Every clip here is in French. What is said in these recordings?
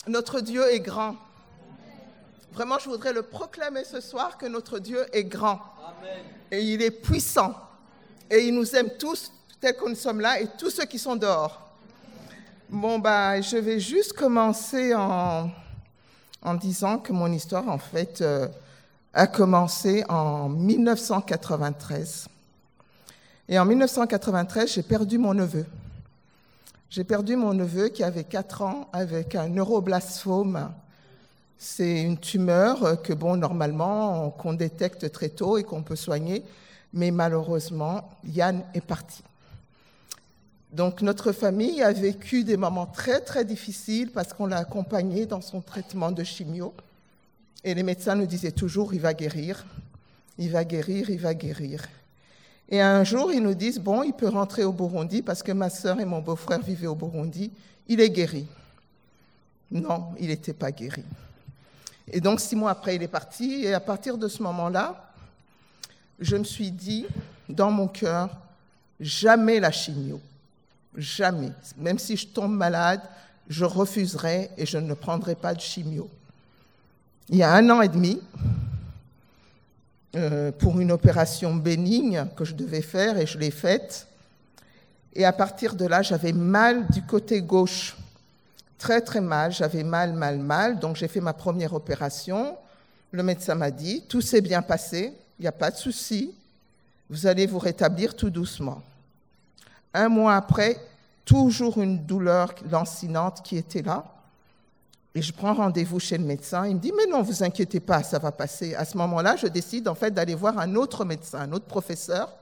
Notre Dieu est grand. Vraiment, je voudrais le proclamer ce soir que notre Dieu est grand. Amen. Et il est puissant. Et il nous aime tous tels que nous sommes là et tous ceux qui sont dehors. Bon, je vais juste commencer en disant que mon histoire, en fait, a commencé en 1993. Et en 1993, j'ai perdu mon neveu. J'ai perdu mon neveu qui avait 4 ans avec un neuroblastome. C'est une tumeur que, normalement, qu'on détecte très tôt et qu'on peut soigner. Mais malheureusement, Yann est parti. Donc, notre famille a vécu des moments très, très difficiles parce qu'on l'a accompagné dans son traitement de chimio. Et les médecins nous disaient toujours, il va guérir, il va guérir, il va guérir. Et un jour, ils nous disent, il peut rentrer au Burundi parce que ma sœur et mon beau-frère vivaient au Burundi. Il est guéri. Non, il n'était pas guéri. Et donc, 6 mois après, il est parti. Et à partir de ce moment-là, je me suis dit, dans mon cœur, jamais la chimio. Jamais. Même si je tombe malade, je refuserai et je ne prendrai pas de chimio. Il y a 1 an et demi, pour une opération bénigne que je devais faire et je l'ai faite. Et à partir de là, j'avais mal du côté gauche. Très, très mal. J'avais mal. Donc, j'ai fait ma première opération. Le médecin m'a dit, tout s'est bien passé, il n'y a pas de souci, vous allez vous rétablir tout doucement. 1 mois après, toujours une douleur lancinante qui était là. Et je prends rendez-vous chez le médecin. Il me dit, mais non, vous inquiétez pas, ça va passer. À ce moment-là, je décide en fait d'aller voir un autre médecin, un autre professeur.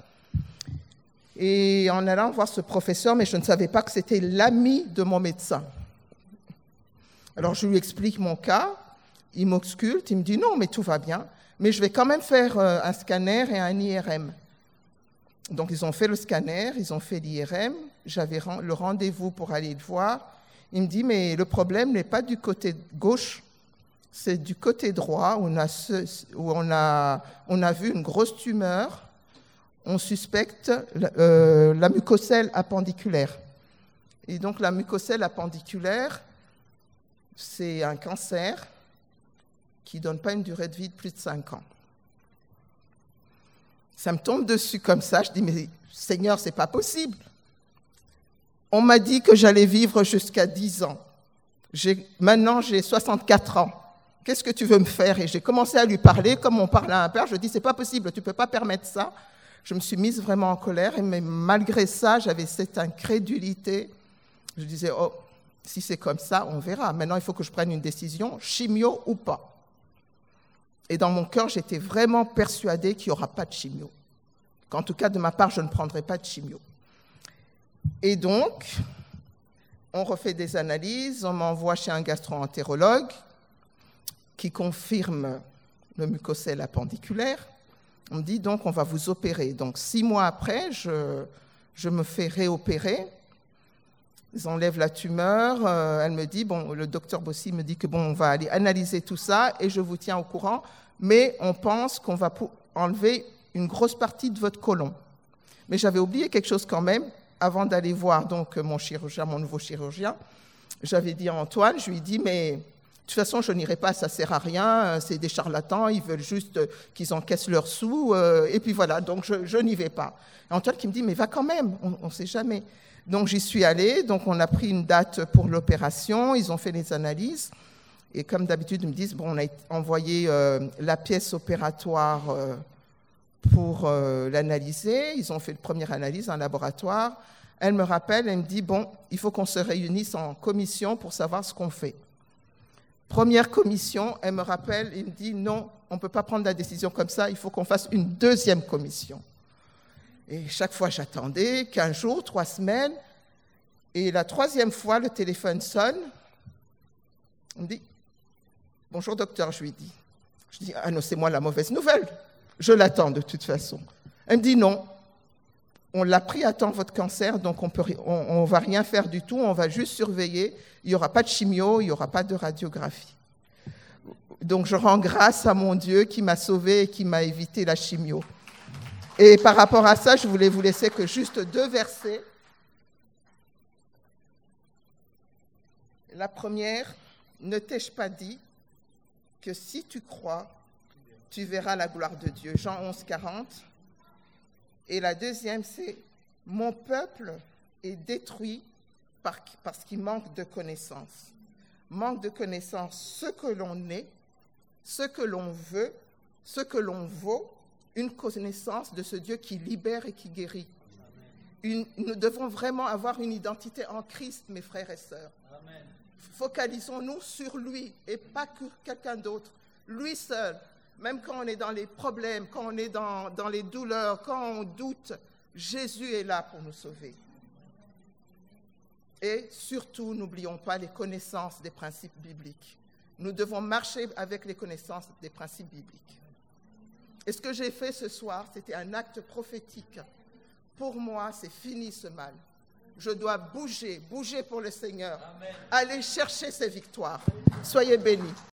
Et en allant voir ce professeur, mais je ne savais pas que c'était l'ami de mon médecin. Alors, je lui explique mon cas. Il m'ausculte, il me dit, non, mais tout va bien. Mais je vais quand même faire un scanner et un IRM. Donc, ils ont fait le scanner, ils ont fait l'IRM. J'avais le rendez-vous pour aller le voir. Il me dit, mais le problème n'est pas du côté gauche, c'est du côté droit où on a vu une grosse tumeur. On suspecte la mucocèle appendiculaire. Et donc, la mucocèle appendiculaire, c'est un cancer qui ne donne pas une durée de vie de plus de 5 ans. Ça me tombe dessus comme ça. Je dis, mais Seigneur, c'est pas possible. On m'a dit que j'allais vivre jusqu'à 10 ans. Maintenant, j'ai 64 ans. Qu'est-ce que tu veux me faire? Et j'ai commencé à lui parler comme on parle à un père. Je lui dis, c'est pas possible, tu peux pas permettre ça. Je me suis mise vraiment en colère, mais malgré ça, j'avais cette incrédulité. Je disais, si c'est comme ça, on verra. Maintenant, il faut que je prenne une décision, chimio ou pas. Et dans mon cœur, j'étais vraiment persuadée qu'il n'y aura pas de chimio. Qu'en tout cas, de ma part, je ne prendrai pas de chimio. Et donc, on refait des analyses, on m'envoie chez un gastro-entérologue qui confirme le mucocèle appendiculaire. On me dit, donc, on va vous opérer. Donc, 6 mois après, je me fais réopérer. Ils enlèvent la tumeur. Elle me dit, le docteur Bossy me dit que on va aller analyser tout ça et je vous tiens au courant. Mais on pense qu'on va enlever une grosse partie de votre côlon. Mais j'avais oublié quelque chose quand même. Avant d'aller voir donc mon chirurgien, mon nouveau chirurgien, j'avais dit à Antoine, je lui ai dit, mais de toute façon, je n'irai pas, ça ne sert à rien, c'est des charlatans, ils veulent juste qu'ils encaissent leurs sous, et puis voilà, donc je n'y vais pas. Et Antoine qui me dit, mais va quand même, on ne sait jamais. Donc j'y suis allée, donc on a pris une date pour l'opération, ils ont fait les analyses, et comme d'habitude, ils me disent, on a envoyé la pièce opératoire pour l'analyser. Ils ont fait la première analyse en laboratoire. Elle me rappelle, elle me dit, il faut qu'on se réunisse en commission pour savoir ce qu'on fait. Première commission, elle me rappelle, elle me dit, non, on ne peut pas prendre la décision comme ça, il faut qu'on fasse une 2e commission. Et chaque fois, j'attendais 15 jours, 3 semaines. Et la 3e fois, le téléphone sonne. On me dit, bonjour docteur, je lui dis. Je dis, ah non, c'est moi la mauvaise nouvelle. Je l'attends de toute façon. Elle me dit non, on l'a pris à temps votre cancer, donc on va rien faire du tout, on va juste surveiller, il n'y aura pas de chimio, il n'y aura pas de radiographie. Donc je rends grâce à mon Dieu qui m'a sauvée et qui m'a évité la chimio. Et par rapport à ça, je voulais vous laisser que juste 2 versets. La première, ne t'ai-je pas dit que si tu crois, tu verras la gloire de Dieu. Jean 11, 40. Et la deuxième, c'est « Mon peuple est détruit parce qu'il manque de connaissances. » Manque de connaissances, ce que l'on est, ce que l'on veut, ce que l'on vaut, une connaissance de ce Dieu qui libère et qui guérit. Nous devons vraiment avoir une identité en Christ, mes frères et sœurs. Amen. Focalisons-nous sur lui et pas que quelqu'un d'autre. Lui seul, même quand on est dans les problèmes, quand on est dans les douleurs, quand on doute, Jésus est là pour nous sauver. Et surtout, n'oublions pas les connaissances des principes bibliques. Nous devons marcher avec les connaissances des principes bibliques. Et ce que j'ai fait ce soir, c'était un acte prophétique. Pour moi, c'est fini ce mal. Je dois bouger pour le Seigneur. Amen. Aller chercher ses victoires. Soyez bénis.